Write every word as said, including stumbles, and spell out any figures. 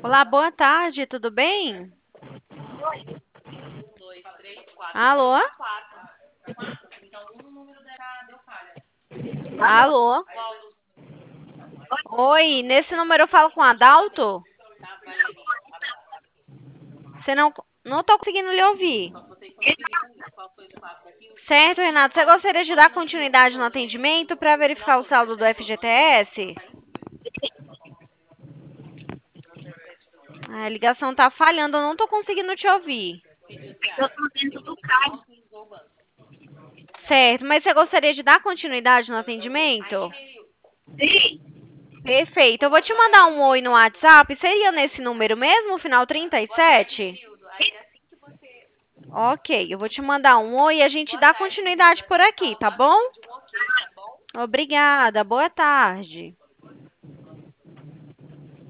Olá, boa tarde, tudo bem? Alô? Alô? Oi, nesse número eu falo com o Adalto? Você não, não tô conseguindo lhe ouvir. Certo, Renato, você gostaria de dar continuidade no atendimento para verificar o saldo do F G T S? A ligação tá falhando, eu não tô conseguindo te ouvir. Certo, mas você gostaria de dar continuidade no atendimento? Perfeito. Eu vou te mandar um oi no WhatsApp. Seria nesse número mesmo, final trinta e sete? Ok, eu vou te mandar um oi e a gente dá continuidade por aqui, tá bom? Obrigada. Boa tarde.